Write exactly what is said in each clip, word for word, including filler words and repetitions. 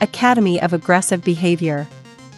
Academy of Aggressive Behavior.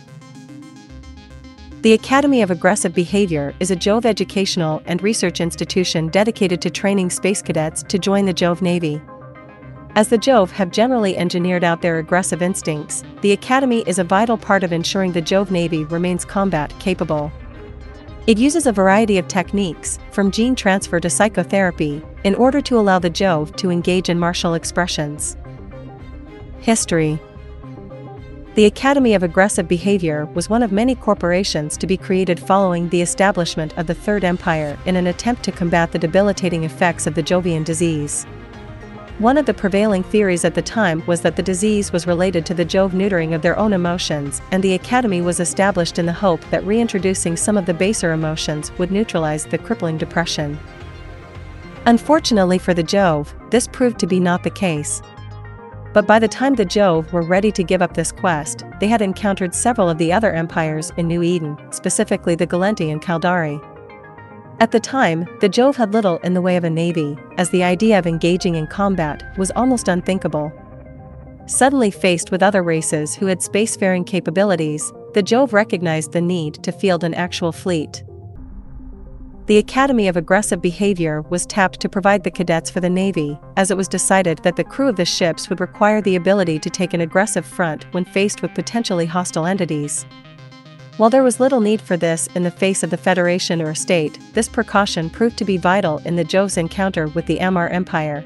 The Academy of Aggressive Behavior is a Jove educational and research institution dedicated to training space cadets to join the Jove Navy. As the Jove have generally engineered out their aggressive instincts, the Academy is a vital part of ensuring the Jove Navy remains combat capable. It uses a variety of techniques, from gene transfer to psychotherapy, in order to allow the Jove to engage in martial expressions. History. The Academy of Aggressive Behavior was one of many corporations to be created following the establishment of the Third Empire in an attempt to combat the debilitating effects of the Jovian disease. One of the prevailing theories at the time was that the disease was related to the Jove neutering of their own emotions, and the Academy was established in the hope that reintroducing some of the baser emotions would neutralize the crippling depression. Unfortunately for the Jove, this proved to be not the case. But by the time the Jove were ready to give up this quest, they had encountered several of the other empires in New Eden, specifically the Gallenti and Caldari. At the time, the Jove had little in the way of a navy, as the idea of engaging in combat was almost unthinkable. Suddenly faced with other races who had spacefaring capabilities, the Jove recognized the need to field an actual fleet. The Academy of Aggressive Behavior was tapped to provide the cadets for the Navy, as it was decided that the crew of the ships would require the ability to take an aggressive front when faced with potentially hostile entities. While there was little need for this in the face of the Federation or state, this precaution proved to be vital in the Jove's encounter with the Amarr Empire.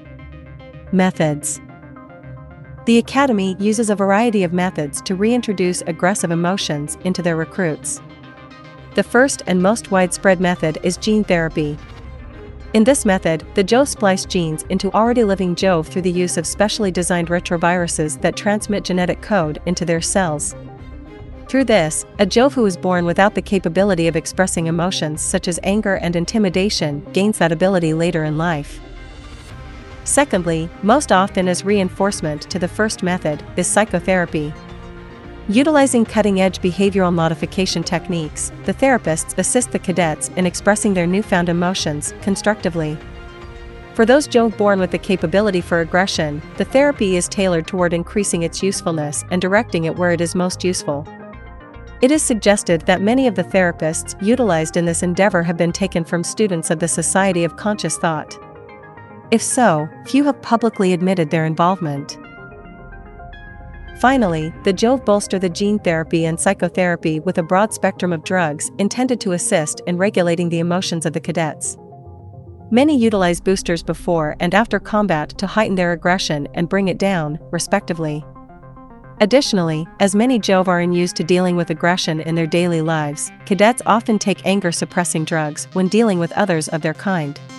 Methods. The Academy uses a variety of methods to reintroduce aggressive emotions into their recruits. The first and most widespread method is gene therapy. In this method, the Jove splice genes into already living Jove through the use of specially designed retroviruses that transmit genetic code into their cells. Through this, a Jove who is born without the capability of expressing emotions such as anger and intimidation gains that ability later in life. Secondly, most often as reinforcement to the first method, is psychotherapy. Utilizing cutting-edge behavioral modification techniques, the therapists assist the cadets in expressing their newfound emotions constructively. For those Jove born with the capability for aggression, the therapy is tailored toward increasing its usefulness and directing it where it is most useful. It is suggested that many of the therapists utilized in this endeavor have been taken from students of the Society of Conscious Thought. If so, few have publicly admitted their involvement. Finally, the Jove bolster the gene therapy and psychotherapy with a broad spectrum of drugs intended to assist in regulating the emotions of the cadets. Many utilize boosters before and after combat to heighten their aggression and bring it down, respectively. Additionally, as many Jove are unused to dealing with aggression in their daily lives, cadets often take anger-suppressing drugs when dealing with others of their kind.